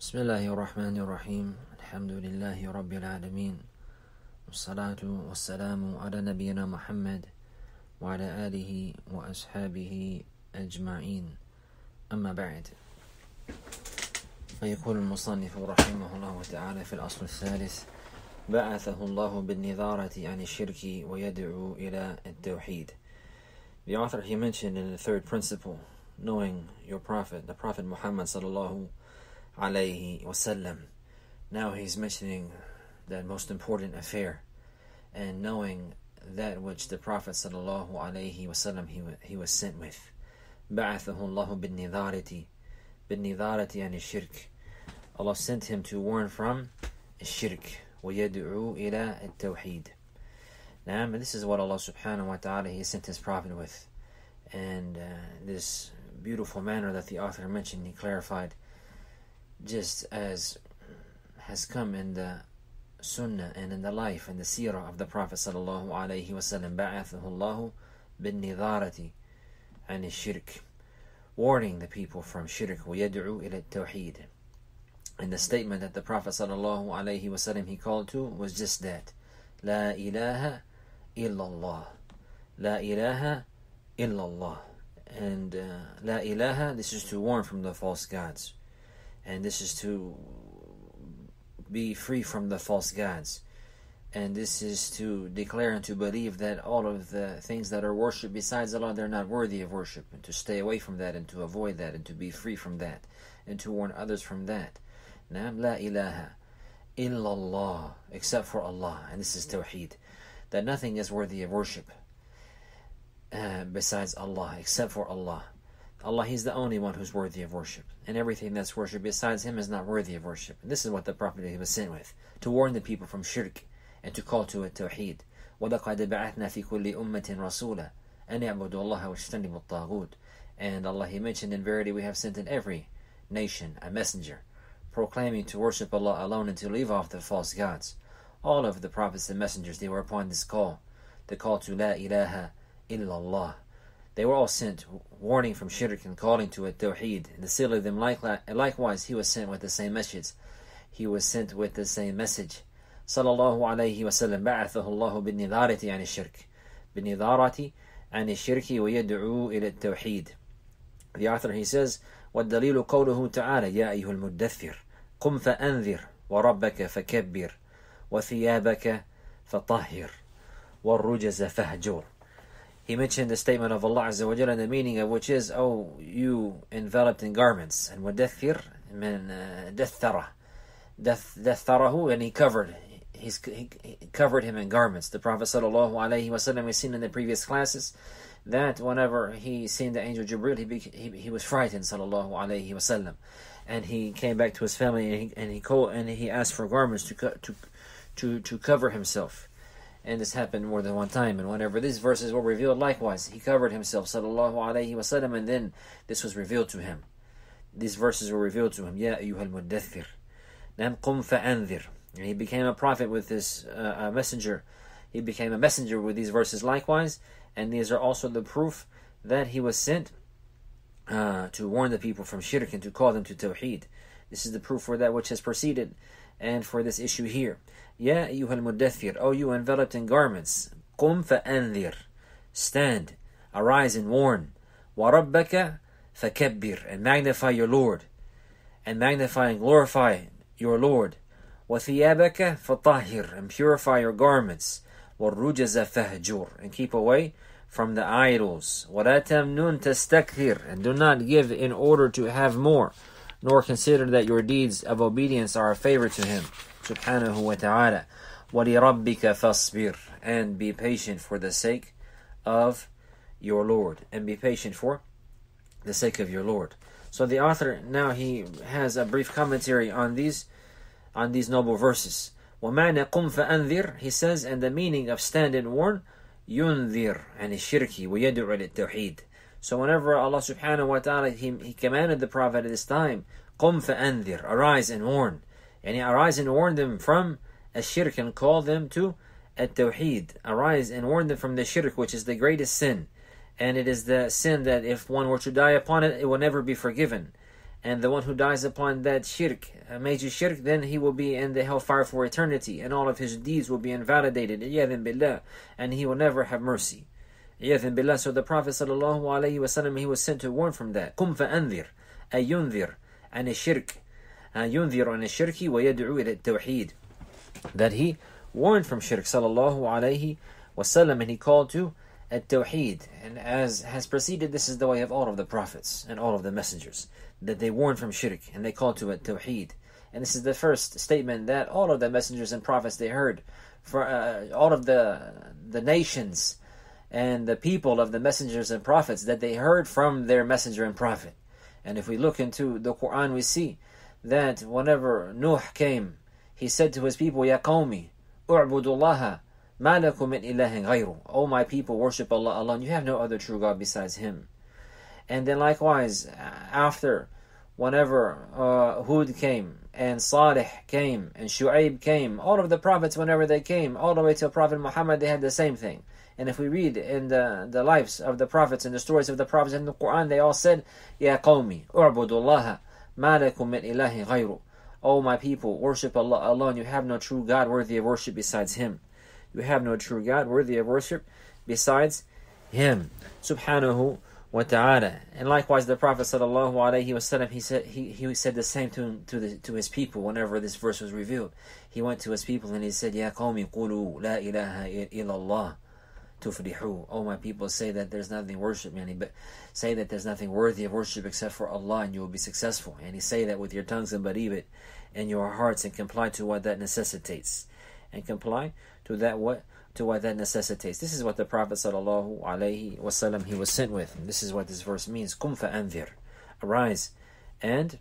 بسم الله الرحمن الرحيم الحمد لله رب العالمين والصلاة والسلام على نبينا محمد وعلى آله وأصحابه أجمعين أما بعد فيقول المصنف رحمه الله تعالى في الأصل الثالث بعثه الله بالنظارة عن الشرك ويدعو إلى التوحيد. The author, he mentioned in the third principle, knowing your prophet, the Prophet Muhammad sallallahu alayhi wasallam. Now he's mentioning that most important affair, and knowing that which the Prophet sallallahu alayhi wasallam he was sent with. بعثه الله بالنظارة عن الشرك. Allah sent him to warn from الشرك ويدعو إلى التوحيد. Now, this is what Allah subhanahu wa ta'ala he sent his prophet with, and this beautiful manner that the author mentioned, he clarified, just as has come in the sunnah and in the life and the seerah of the Prophet sallallahu alayhi wasallam. بعثه الله بالنظارة عن الشرك, warning the people from shirk, ويدعو إلى التوحيد. And the statement that the Prophet sallallahu alayhi wasallam he called to was just that: لا إله إلا الله, لا إله إلا الله. And لا إله, this is to warn from the false gods, and this is to be free from the false gods, and this is to declare and to believe that all of the things that are worshipped besides Allah, they're not worthy of worship, and to stay away from that and to avoid that and to be free from that and to warn others from that. Naam, la ilaha illallah, except for Allah, and this is tawheed, that nothing is worthy of worship besides Allah, except for Allah. Allah, He's the only one who's worthy of worship, and everything that's worshipped besides Him is not worthy of worship. And this is what the Prophet he was sent with, to warn the people from shirk and to call to it tawheed. وَلَقَدْ بَعَثْنَا فِي كُلِّ أُمَّةٍ رَسُولًا أَنْ يَعْبُدُوا اللَّهَ وَاجْتَنِبُوا الطَّاغُوتَ. And Allah, He mentioned, in verity we have sent in every nation a messenger, proclaiming to worship Allah alone and to leave off the false gods. All of the prophets and messengers, they were upon this call, the call to La ilaha illallah. They were all sent warning from shirk and calling to it tawheed. And the seal of them likewise, he was sent with the same message. He was sent with the same message. Sallallahu alayhi wa sallam. بعثه الله بالنظارة عن الشرك, بالنظارة عن الشرك ويدعو إلى التوحيد. The author, he says, والدليل قوله تعالى يا أيها المدثر قم فأنذر وربك فكبر وثيابك فطهر والرجز فهجر. He mentioned the statement of Allah Azza wa Jalla, and the meaning of which is, oh, you enveloped in garments. And mudaththir min daththarahu, and he covered him in garments. The Prophet sallallahu alaihi wasallam, we've seen in the previous classes that whenever he seen the angel Jibril, he was frightened, sallallahu alaihi wasallam, and he came back to his family and he asked for garments to cover himself. And this happened more than one time. And whenever these verses were revealed, likewise, he covered himself, sallallahu alayhi wasallam, and then this was revealed to him. These verses were revealed to him. Ya ayyuhal muddathir. Nam qum fa'anzir. And he became a prophet with this messenger. He became a messenger with these verses likewise. And these are also the proof that he was sent to warn the people from shirk and to call them to tawheed. This is the proof for that which has preceded and for this issue here. Ya ayyuhal muddathir, O you enveloped in garments. Qum fa'anzir, stand, arise and warn. Wa rabbaka fakabbir, and magnify your Lord, and magnify and glorify your Lord. Wa thiyabaka fatahhir, and purify your garments. Wa rujaza fahjur, and keep away from the idols. Wa la tamnun tastakthir, and do not give in order to have more, nor consider that your deeds of obedience are a favor to Him, subhanahu wa ta'ala. وَلِرَبِّكَ فَاصْبِرْ, and be patient for the sake of your Lord. And be patient for the sake of your Lord. So the author, now he has a brief commentary on these noble verses. وَمَعْنَ قُمْ فَأَنذِرْ, he says, and the meaning of stand and warn, يُنذِرْ عَنِ الشِّرْكِ وَيَدْعُ لِلتَّوْحِيد. So whenever Allah subhanahu wa ta'ala, he commanded the Prophet at this time, قُمْ فَأَنذِرْ, arise and warn. And he arise and warn them from الشرك and call them to التوحيد. Arise and warn them from the shirk, which is the greatest sin. And it is the sin that if one were to die upon it, it will never be forgiven. And the one who dies upon that shirk, a major shirk, then he will be in the hellfire for eternity, and all of his deeds will be invalidated, iyadhan billah, and he will never have mercy. Iyadhan billah. So the Prophet sallallahu alaihi wasallam, he was sent to warn from that. Kum fa'anzir, ay yunzir, an shirk, yunzir an shirki wa yad'u ila tawheed. That he warned from shirk sallallahu alaihi wasallam, and he called to at-tawheed. And as has preceded, this is the way of all of the prophets and all of the messengers, that they warn from shirk and they call to at-tawheed. And this is the first statement that all of the messengers and prophets they heard, for all of the nations and the people of the messengers and prophets, that they heard from their messenger and prophet. And if we look into the Quran, we see that whenever Nuh came, he said to his people, Ya qawmi, u'budullaha, ma lakum min ilahin ghayru. O my people, worship Allah alone. You have no other true God besides Him. And then likewise, after, whenever Hud came, and Salih came, and Shu'aib came, all of the prophets, whenever they came, all the way to Prophet Muhammad, they had the same thing. And if we read in the lives of the prophets and the stories of the prophets in the Quran, they all said, Ya qawmi, u'budullaha, ma lakum min ilahin ghayru. O my people, worship Allah alone. You have no true God worthy of worship besides Him. You have no true God worthy of worship besides Him, subhanahu wa ta'ala. And likewise, the Prophet sallallahu alaihi wasallam, he said the same to his people whenever this verse was revealed. He went to his people and he said, Ya qawmi qulu la ilaha illallah tuflihu. Oh my people, say that there's nothing worship, but say that there's nothing worthy of worship except for Allah, and you will be successful. And he say that with your tongues and believe it in your hearts, and comply to what that necessitates. And comply to what that necessitates. This is what the Prophet sallallahu alaihi wasallam, he was sent with. And this is what this verse means. Kum fa'anzir, arise and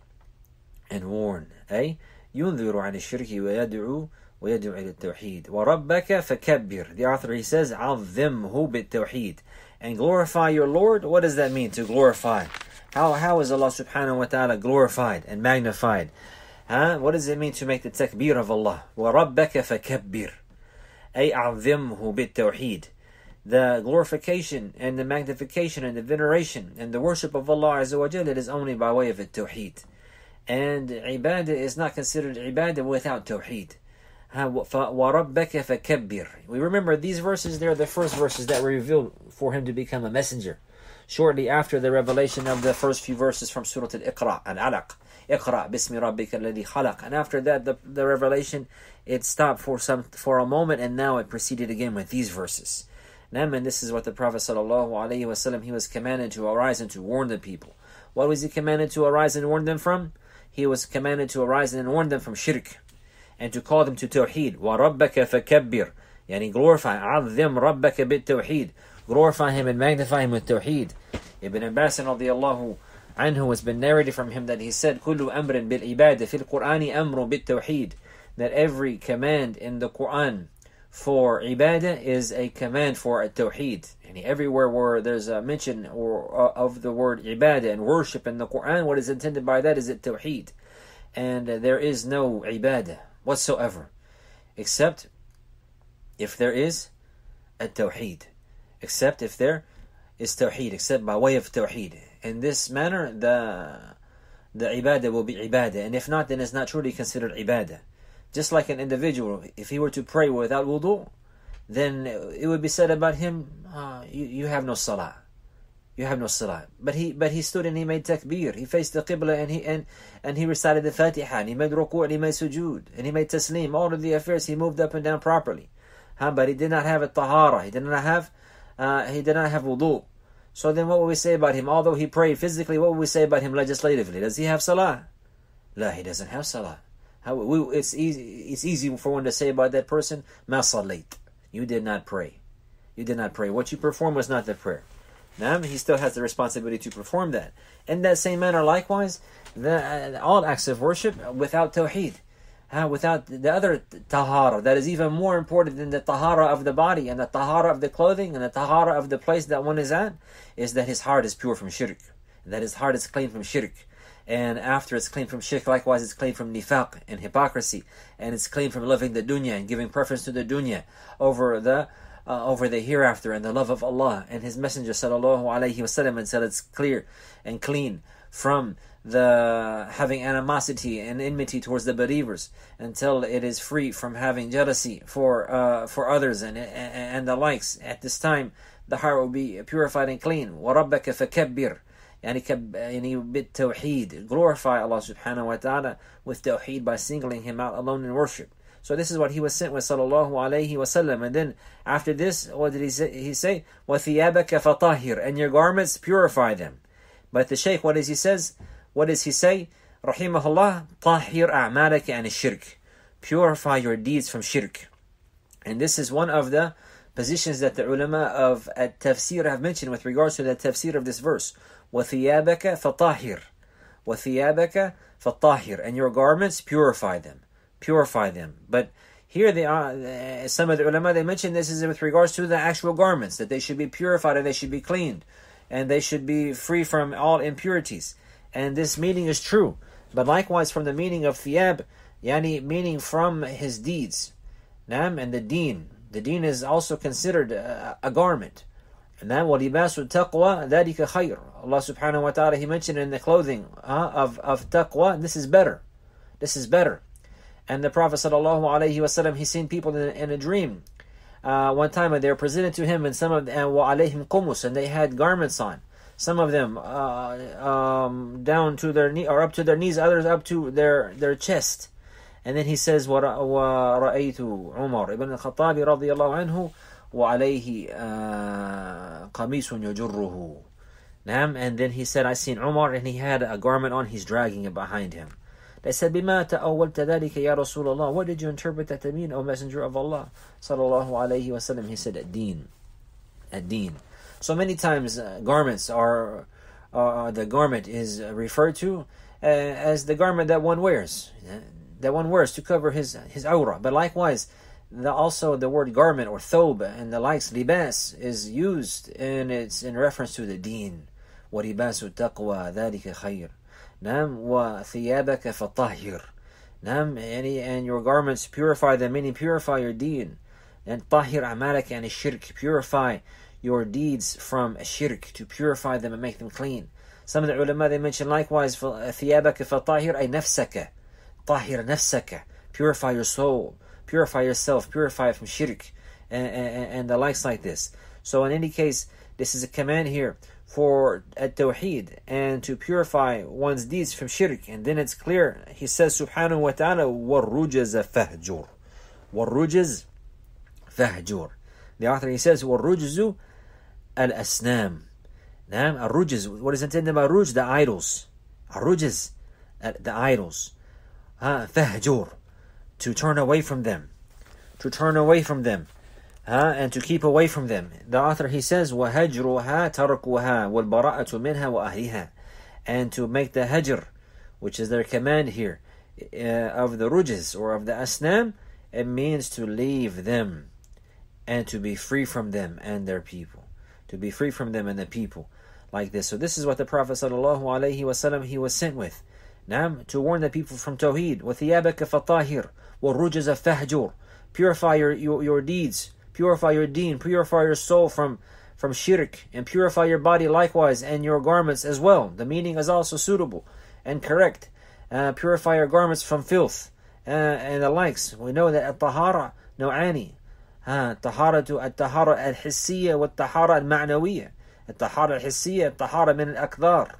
warn. Ay yunziru an ash-shirki wa yad'u ila at-tawheed. Wa rabbaka fakabbir. The author, he says, azimhu bit-tawheed. And glorify your Lord. What does that mean, to glorify? How is Allah subhanahu wa ta'ala glorified and magnified? What does it mean to make the takbir of Allah? وَرَبَّكَ فَكَبِّرْ أي أعظمه بالتوحيد. The glorification and the magnification and the veneration and the worship of Allah Azza wa Jalla, it is only by way of the tawheed. And ibadah is not considered ibadah without tawheed. وَرَبَّكَ فَكَبِّرْ. We remember these verses, they're the first verses that were revealed for him to become a messenger, shortly after the revelation of the first few verses from Surah Al-Iqra, Al-Alaq. Iqra bismi rabbika alladhi khalaq. And after that, the revelation, it stopped for a moment, and now it proceeded again with these verses. And this is what the Prophet sallallahu alaihi wasallam, he was commanded to arise and to warn the people. What was he commanded to arise and warn them from? He was commanded to arise and warn them from shirk, and to call them to tawheed. وَرَبَّكَ فَكَبِّرْ. Yani glorify. عَظِّمْ رَبَّكَ بِالتَّوْحِيد. Glorify Him and magnify Him with tawheed. Ibn Abbas radiyallahu anhu, has been narrated from him that he said, كُلُّ أَمْرٍ بِالْعِبَادَةِ فِي الْقُرْآنِ أَمْرٌ بِالتَّوْحِيد. That every command in the Quran for ibadah is a command for a tawheed. And everywhere where there's a mention of the word ibadah and worship in the Quran, what is intended by that is a tawheed. And there is no ibadah whatsoever except if there is a tawheed, except if there is tawheed, except by way of tawheed. In this manner, the ibadah will be ibadah, and if not, then it's not truly considered ibadah. Just like an individual, if he were to pray without wudu, then it would be said about him, you have no salah. You have no salah. But he stood and he made takbir. He faced the qibla and he recited the Fatiha, and he made ruku' and he made sujood, and he made taslim. All of the affairs, he moved up and down properly. But he did not have a tahara. He did not have wudu. So then what will we say about him? Although he prayed physically, what will we say about him legislatively? Does he have salah? La, he doesn't have salah. It's easy for one to say about that person, ma sallayt. You did not pray. You did not pray. What you performed was not the prayer. Now, he still has the responsibility to perform that. In that same manner, likewise, all acts of worship without tawheed, without the other tahara, that is even more important than the tahara of the body and the tahara of the clothing and the tahara of the place that one is at, is that his heart is pure from shirk, that his heart is clean from shirk. And after it's clean from shirk, likewise it's clean from nifaq and hypocrisy, and it's clean from loving the dunya and giving preference to the dunya over the hereafter and the love of Allah and His Messenger sallallahu alaihi wasallam, until it's clear and clean from the having animosity and enmity towards the believers, until it is free from having jealousy for others and the likes. At this time, the heart will be purified and clean. وَرَبَّكَ فَكَبِّرْ يعني بالتوحيد. Glorify Allah subhanahu wa ta'ala with tawheed, by singling Him out alone in worship. So this is what he was sent with, sallallahu alayhi wa sallam. And then after this, what did he say? وَثِيَابَكَ فَطَهِّرْ, and your garments, purify them. But the Shaykh, what does he says? What does he say? Rahimahullah, طَهِّرْ أَعْمَالَكَ عَنِ الشِّرْكِ, purify your deeds from shirk. And this is one of the positions that the ulama of at-tafsir have mentioned with regards to the tafsir of this verse. وَثِيَابَكَ فَطَهِّرْ, وَثِيَابَكَ فَطَهِّرْ, and your garments, purify them. Purify them. But here they are, some of the ulama, they mention this is with regards to the actual garments, that they should be purified and they should be cleaned, and they should be free from all impurities. And this meaning is true. But likewise from the meaning of thiyab, yani meaning from his deeds. And the deen. The deen is also considered a garment. And then وَلِبَاسُ التَّقْوَى ذَلِكَ خَيْرٌ. Allah subhanahu wa ta'ala, He mentioned in the clothing of taqwa, this is better. This is better. And the Prophet sallallahu alaihi wasallam, he seen people in a dream. One time they were presented to him, and some of them وَعَلَيْهِمْ قُمُسٌ, and they had garments on. Some of them down to their knee, or up to their knees, others up to their chest. And then he says, وَرَأَيْتُ عُمَرْ ibn al-Khattab رضي الله عنه وَعَلَيْهِ قَمِيسٌ يَجُرُّهُ. And then he said, I seen Umar, and he had a garment on, he's dragging it behind him. They said, بِمَا تَأَوَّلْتَ ذَلِكَ يَا رَسُولَ اللَّهِ, what did you interpret that to mean, O Messenger of Allah? Sallallahu alayhi wa sallam. He said, ad-deen. Ad-deen. So many times garments are, the garment is referred to as the garment that one wears. That one wears to cover his awrah. But likewise, also the word garment or thob and the likes, libas, is used, and it's in reference to the deen. وَلِبَاسُ التَّقْوَى ذَلِكَ خَيْرٌ. وَثِيَابَكَ فَطَهِّرْ. And your garments, purify them, meaning purify your deen. And طَهِّرْ أَعْمَالَكَ عَنِ الشِّرْكِ, purify your deeds from shirk, to purify them and make them clean. Some of the ulama, they mention likewise, ثِيَابَكَ فَطَهِّرْ أي نَفْسَكَ, طَهِّرْ نَفْسَكَ, purify your soul, purify yourself, purify from shirk, and the likes like this. So in any case, this is a command here for at-tawheed, and to purify one's deeds from shirk. And then it's clear, he says subhanahu wa ta'ala, وَالرُّجَزَ فَهْجُرْ, وَالرُّجَزْ فَهْجُرْ. The author, he says, وَالرُّجْزُ الْأَسْنَامِ. Al-rujz, what is intended by ruj? The idols. Al-rujz, the idols. فَهْجُرْ, to turn away from them. To turn away from them. And to keep away from them. The author, he says, وَهَجْرُهَا تَرْكُهَا وَالْبَرَاءَةُ مِنْهَا وَأَهْلِهَا. And to make the hajr, which is their command here, of the rujz, or of the asnam, it means to leave them, and to be free from them and their people. To be free from them and the people. Like this. So this is what the Prophet sallallahu alaihi wasallam, he was sent with. To warn the people from Tawheed. وَثِيَابَكَ فَطَاهِرْ وَالرُّجَزَ فَهْجُرْ. Purify your deeds. Purify your deen. Purify your soul from shirk. And purify your body likewise, and your garments as well. The meaning is also suitable and correct. Purify your garments from filth and the likes. We know that at-tahara نوعان. الطهارة الحسية والطهارة المعنوية. الطهارة الحسية الطهارة من الأقدار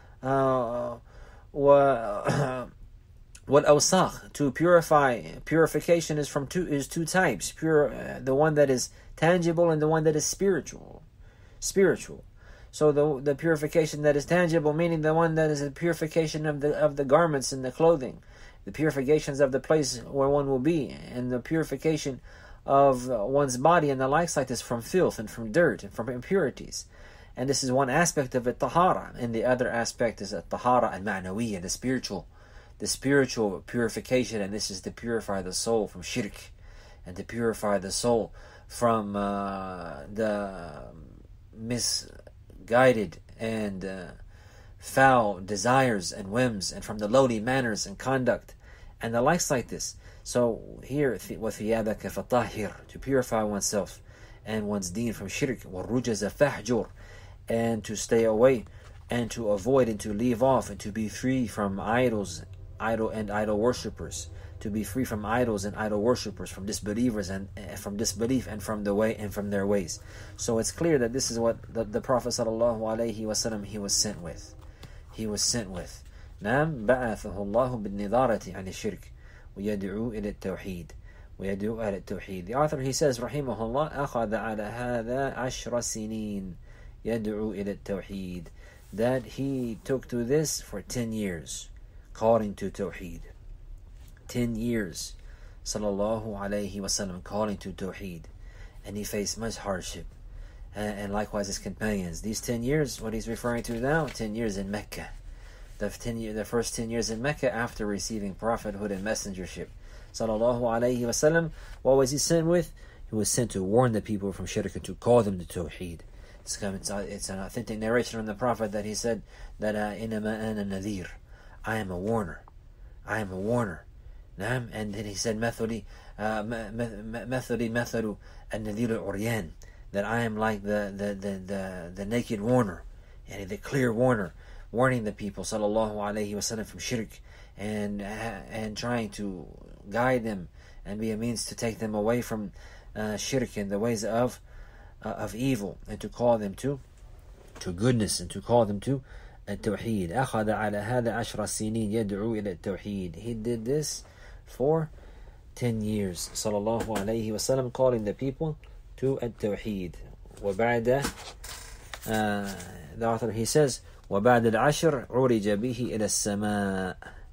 والأوساخ. To purify, purification is two types. The one that is tangible and the one that is spiritual. So the purification that is tangible, meaning the one that is a purification of the garments and the clothing, the purifications of the place where one will be, and the purification of one's body and the likes like this from filth and from dirt and from impurities. And this is one aspect of it, tahara. And the other aspect is tahara al-ma'nawiyya, the spiritual purification. And this is to purify the soul from shirk, and to purify the soul from the misguided and foul desires and whims, and from the lowly manners and conduct, and the likes like this. So here, وَثِيَابَكَ فَطَهِّرْ, to purify oneself and one's deen from shirk. وَالرُّجَزَ فَهْجُرْ, and to stay away and to avoid and to leave off and to be free from idol worshippers, to be free from idols and idol worshippers, from disbelievers and from disbelief and from the way and from their ways. So it's clear that this is what the Prophet sallallahu alaihi wasallam he was sent with. He was sent with. نعم بعثه الله بالنظارة عن الشرك ويدعو إلى التوحيد ويدعو إلى التوحيد. The author he says رحمه الله أخذ على هذا 10 سنين يدعو إلى التوحيد, that he took to this for 10 years, calling to Tawheed. 10 years, sallallahu alayhi wasallam, calling to Tawheed, and he faced much hardship, and likewise his companions. These 10 years, what he's referring to now, 10 years in Mecca, the first 10 years in Mecca after receiving prophethood and messengership. Sallallahu alayhi wasallam, what was he sent with? He was sent to warn the people from shirk and to call them to Tawheed. It's an authentic narration from the Prophet that he said that إِنَّمَا أَنَا نَذِيرٌ, I am a warner. I am a warner. نعم. And then he said مثلي مثل النذير العريان, that I am like the naked warner, and the clear warner, warning the people sallallahu alaihi wasallam from shirk and trying to guide them and be a means to take them away from shirk and the ways of evil, and to call them to goodness, and to call them to التوحيد. أخذ على هذا 10 سنين يدعو إلى التوحيد. He did this for 10 years, sallallahu alayhi wasallam, calling the people to التوحيد. وبعد the author he says وبعد 10 عرج به إلى السماء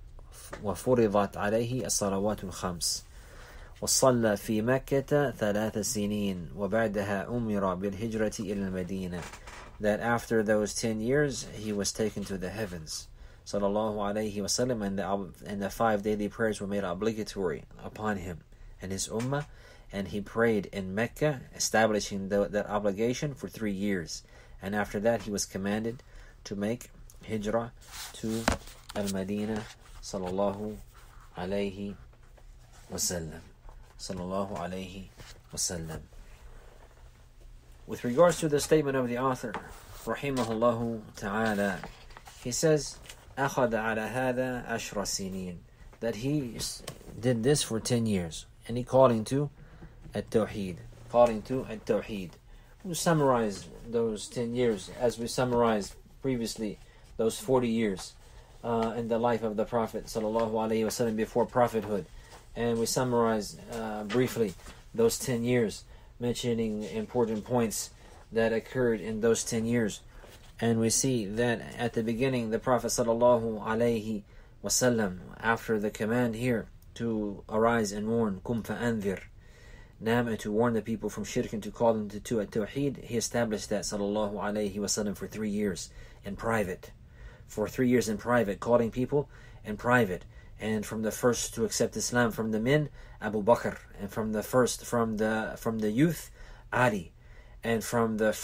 وفرضت عليه الصلوات الخمس وصلى في مكة 3 سنين وبعدها أمر بالهجرة إلى المدينة. That after those 10 years he was taken to the heavens, sallallahu alayhi wasallam, and the 5 daily prayers were made obligatory upon him and his ummah, and he prayed in Mecca, establishing that obligation for 3 years, and after that he was commanded to make hijrah to al-Madinah, sallallahu alayhi wasallam. Sallallahu alayhi wasallam. With regards to the statement of the author, rahimahullahu ta'ala, he says, أخذ على هذا 10 سنين, that he did this for 10 years, and he calling to التوحيد, calling to التوحيد. We'll summarize those 10 years as we summarized previously those 40 years in the life of the Prophet sallallahu alaihi wasallam before prophethood, and we summarize briefly those 10 years, mentioning important points that occurred in those 10 years. And we see that at the beginning, the Prophet sallallahu alaihi wasallam, after the command here to arise and warn, kum fa'anzir, and to warn the people from shirk and to call them to at-tawheed, he established that sallallahu alaihi wasallam for 3 years in private. For 3 years in private, calling people in private. And from the first to accept Islam from the men, Abu Bakr, and from the youth, Ali, and from the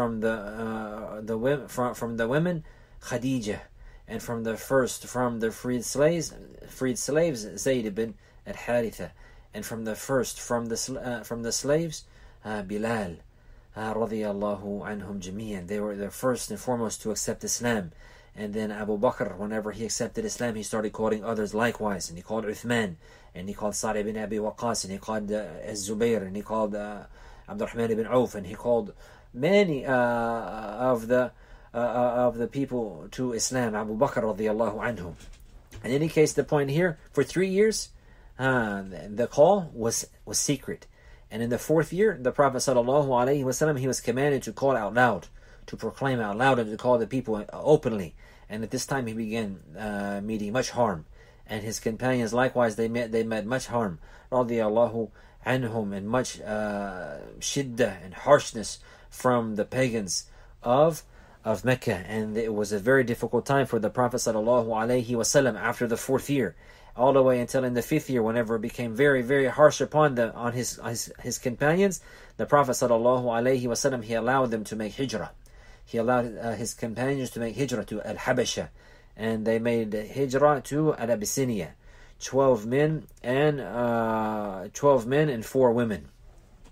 women, Khadija, and from the freed slaves, Zayd ibn al-Haritha, and from the slaves, Bilal, radiyallahu anhum jami'an. They were the first and foremost to accept Islam. And then Abu Bakr, whenever he accepted Islam, he started calling others likewise. And he called Uthman, and he called Sa'd ibn Abi Waqqas, and he called Az-Zubayr, and he called Abdurrahman ibn Auf, and he called many of the people to Islam, Abu Bakr radiyallahu anhum. In any case, the point here, for 3 years, the call was secret. And in the 4th year, the Prophet sallallahu alaihi wasallam, he was commanded to call out loud, to proclaim out loud, and to call the people openly. And at this time he began meeting much harm, and his companions likewise, they met much harm, radiyallahu anhum, and much shiddah and harshness from the pagans of Mecca. And it was a very difficult time for the Prophet sallallahu alaihi wasallam after the 4th year, all the way until in the 5th year, whenever it became very, very harsh upon his companions. The Prophet sallallahu alaihi wasallam, he allowed them to make hijrah. He allowed his companions to make hijrah to Al-Habasha, and they made hijrah to Al-Abyssinia, 12 men and 4 women.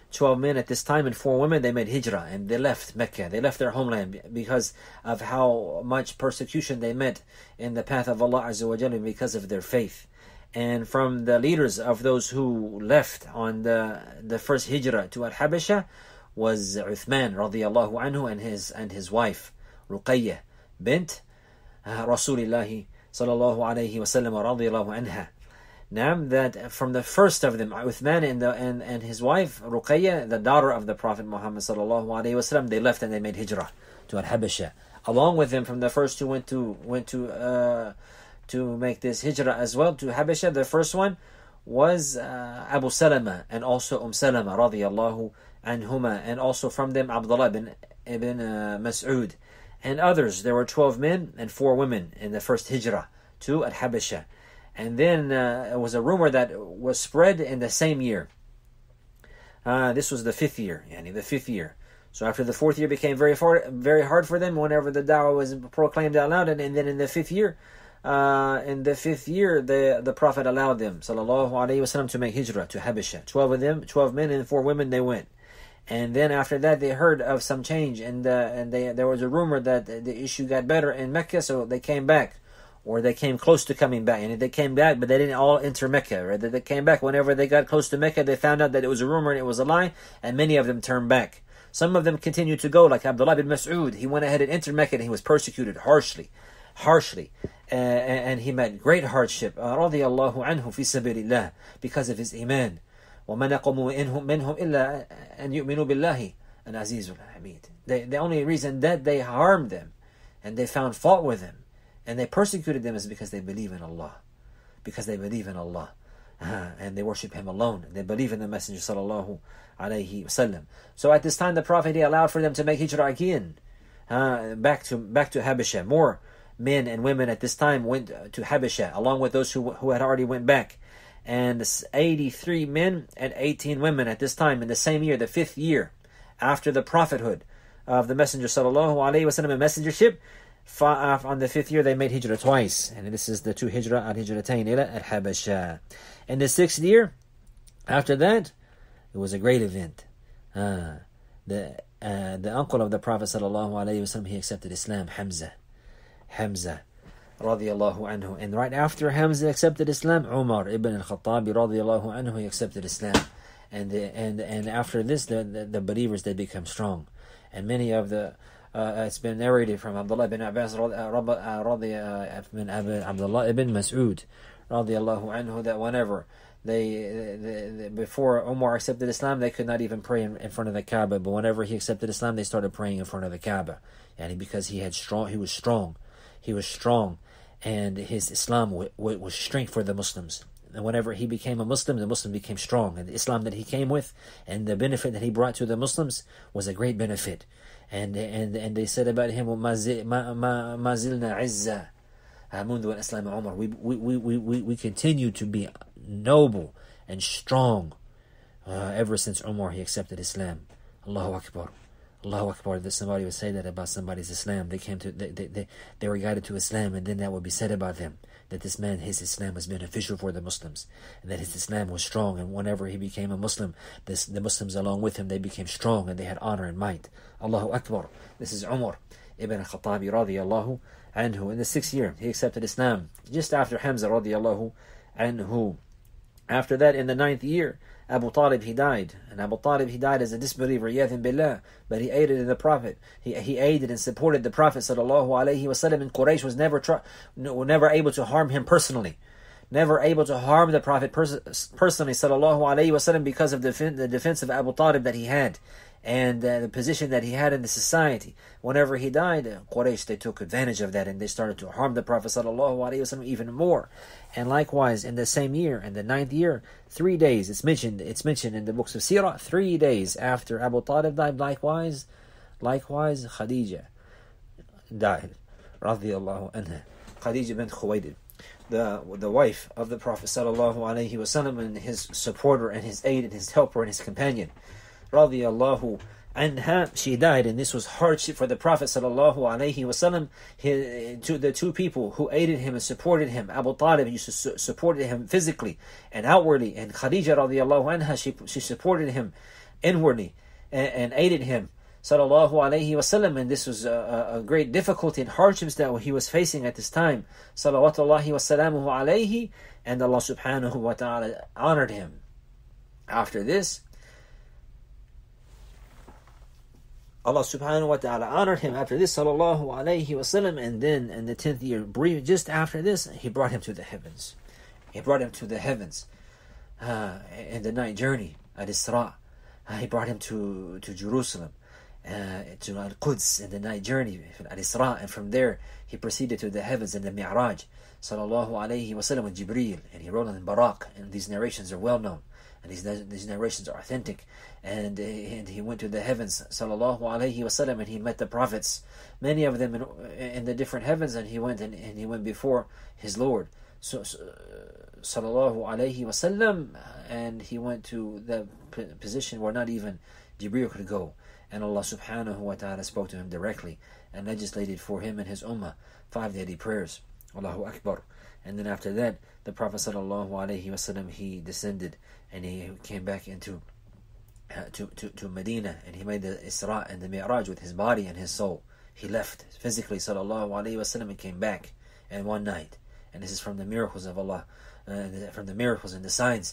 12 men at this time and 4 women, they made hijrah and they left Mecca. They left their homeland because of how much persecution they met in the path of Allah Azza wa Jalla because of their faith. And from the leaders of those who left on the first hijrah to Al-Habasha was Uthman radiallahu anhu and his wife Ruqayyah bint Rasulullah sallallahu alayhi wa sallam radiallahu anha. Now that from the first of them, Uthman and his wife Ruqayyah, the daughter of the Prophet Muhammad sallallahu alayhi wa sallam, they left and they made hijrah to Al-Habasha. Along with them, from the first who went to make this hijrah as well to Habasha, the first one was Abu Salama and also Salama radiyallahu anhuma, and also from them Abdullah ibn Mas'ud and others. There were 12 men and 4 women in the first hijrah to Al-Habasha. And then it was a rumor that was spread in the same year. This was the 5th year, the 5th year. So after the 4th year became very hard for them whenever the da'wah was proclaimed out loud, and then in the 5th year, the Prophet allowed them, sallallahu alaihi wasallam, to make hijrah to Habasha. 12 men and 4 women, they went. And then after that, they heard of some change, and there was a rumor that the issue got better in Mecca, so they came back, or they came close to coming back. And they came back, but they didn't all enter Mecca. Right? They came back. Whenever they got close to Mecca, they found out that it was a rumor and it was a lie, and many of them turned back. Some of them continued to go, like Abdullah bin Mas'ud. He went ahead and entered Mecca, and he was persecuted harshly. And he met great hardship, radiyallahu anhu fi sabilillah, because of his iman. وَمَا نَقَمُوا مِنْهُمْ إِلَّا أَنْ يُؤْمِنُوا بِاللَّهِ الْعَزِيزُ الْحَمِيدُ. The only reason that they harmed them and they found fault with them and they persecuted them is because they believe in Allah. Because they believe in Allah. And they worship Him alone. They believe in the Messenger sallallahu alayhi wasallam. So at this time, the Prophet, he allowed for them to make hijrah again, back to Habasha. More men and women at this time went to Habasha, along with those who had already went back. And 83 men and 18 women at this time, in the same year, the 5th year after the prophethood of the Messenger sallallahu alaihi wasallam and messengership. On the 5th year, they made hijrah twice, and this is the 2 hijrah al-hijratayn ila al-Habasha. In the 6th year, after that, it was a great event. The uncle of the Prophet sallallahu alaihi wasallam, he accepted Islam, Hamza radiyallahu anhu. And right after Hamza accepted Islam, Umar ibn al-Khattab radiyallahu anhu, he accepted Islam. And after this, the believers, they become strong. And many of the it's been narrated from Abdullah ibn Abbas Abdullah ibn Mas'ud radiyallahu anhu, that whenever they before Umar accepted Islam, they could not even pray in front of the Kaaba, but whenever he accepted Islam, they started praying in front of the Kaaba. And because he was strong, and his Islam was strength for the Muslims. And whenever he became a Muslim, the Muslim became strong. And the Islam that he came with and the benefit that he brought to the Muslims was a great benefit. And they said about him, "Ma zilna izza mundu al-Islam Umar." We continue to be noble and strong ever since Umar, he accepted Islam. Allahu Akbar. Allahu Akbar. That somebody would say that about somebody's Islam. They were guided to Islam, and then that would be said about them, that this man, his Islam was beneficial for the Muslims, and that his Islam was strong. And whenever he became a Muslim, the Muslims along with him, they became strong and they had honor and might. Allahu Akbar. This is Umar ibn al-Khattab radiyallahu anhu. In the 6th year, he accepted Islam, just after Hamza radiyallahu anhu. After that, in the 9th year, Abu Talib, he died. And Abu Talib, he died as a disbeliever, yathin billah. But he aided in the Prophet. He aided and supported the Prophet sallallahu alaihi wasallam. And Quraysh was never able to harm him personally. Never able to harm the Prophet personally sallallahu alaihi wasallam, because of the defense of Abu Talib that he had, and the position that he had in the society. Whenever he died, Quraysh, they took advantage of that, and they started to harm the Prophet sallallahu alaihi wasallam even more. And likewise, in the same year, in the 9th year, 3 days, it's mentioned in the books of Sirah, 3 days after Abu Talib died, likewise Khadija died, radiyallahu anha. Khadija bint Khuwaylid, the wife of the Prophet sallallahu alaihi wasallam, and his supporter and his aid and his helper and his companion, radiyallahu anha, she died. And this was hardship for the Prophet sallallahu alaihi wasallam. The 2 people who aided him and supported him, Abu Talib used to supported him physically and outwardly, and Khadija radiyallahu anha, she supported him inwardly and aided him, sallallahu alayhi wasallam, and this was a great difficulty and hardships that he was facing at this time, salawatullahi wasalamuhu alayhi, and Allah subhanahu wa ta'ala honored him. After this, Allah subhanahu wa ta'ala honored him after this, sallallahu alayhi wasallam, and then in the 10th year, just after this, he brought him to the heavens. He brought him to the heavens in the night journey at Isra. He brought him to Jerusalem, to Al-Quds in the night journey at Isra, and from there he proceeded to the heavens in the Mi'raj, sallallahu alayhi wasallam, with Jibreel, and he rode on Barak, and these narrations are well known, and these narrations are authentic, and he went to the heavens, sallallahu alayhi wasallam, and he met the prophets, many of them in the different heavens, and he went before his Lord, sallallahu alayhi wasallam, and he went to the position where not even Jibreel could go, and Allah subhanahu wa ta'ala spoke to him directly and legislated for him and his ummah 5 daily prayers. Allahu Akbar. And then after that, the Prophet sallallahu alayhi wasallam, he descended and he came back into to Medina, and he made the Isra and the Mi'raj with his body and his soul. He left physically, sallallahu alayhi wasallam, and came back in one night. And this is from the miracles of Allah, from the miracles and the signs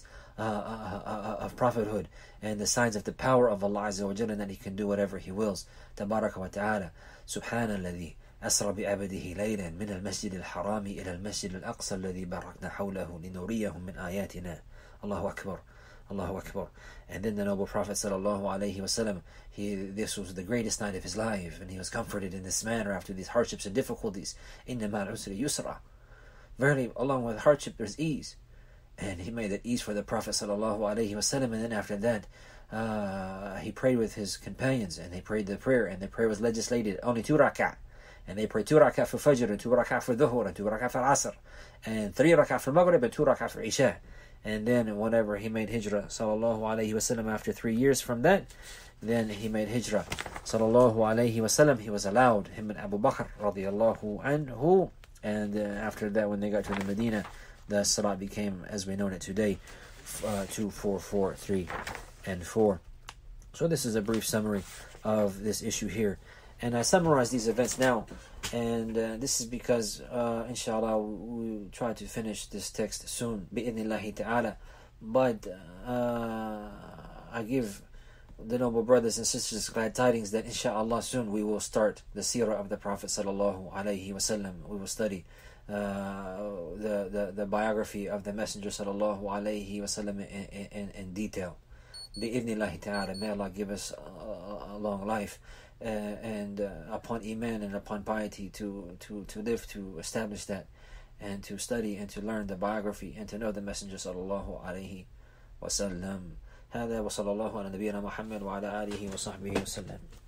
of prophethood, and the signs of the power of Allah Azza wa Jalla, and that He can do whatever He wills. Tabaraka wa ta'ala. Subhanalladhi أسرى بعبده ليلا من المسجد الحرام إلى المسجد الأقصى الذي باركنا حوله لنريه من آياتنا. Allahu Akbar. Allahu Akbar. And then the noble Prophet sallallahu alayhi wasallam, this was the greatest night of his life, and he was comforted in this manner after these hardships and difficulties. Inna ma'al usri yusra. Verily, along with hardship there's ease. And he made that ease for the Prophet sallallahu alayhi wasallam, and then after that he prayed with his companions, and they prayed the prayer, and the prayer was legislated only 2 rak'ah. And they prayed 2 rak'ah for Fajr, and 2 rak'ah for Dhuhr, and 2 rak'ah for Asr, and 3 rak'ah for Maghrib, and 2 rak'ah for Isha. And then whenever he made hijrah, sallallahu alayhi wasallam, after 3 years from that, then he made hijrah, sallallahu alayhi wasallam. He was allowed, him and Abu Bakr radiyallahu anhu. And after that, when they got to the Medina, the salat became as we know it today, 2, 4, 4, 3, and 4. So this is a brief summary of this issue here. And I summarize these events now, and this is because, inshallah, we'll try to finish this text soon, bi'idhnillahi ta'ala. But I give the noble brothers and sisters glad tidings that, inshallah, soon we will start the seerah of the Prophet sallallahu alayhi wasallam. We will study the biography of the Messenger sallallahu alayhi wasallam in detail. Bi'idhnillahi ta'ala. May Allah give us a long life. And upon iman and upon piety to live, to establish that, and to study and to learn the biography and to know the Messenger sallallahu alayhi wa sallam. هذا وصلى الله على نبينا محمد وعلى آله وصحبه وسلم.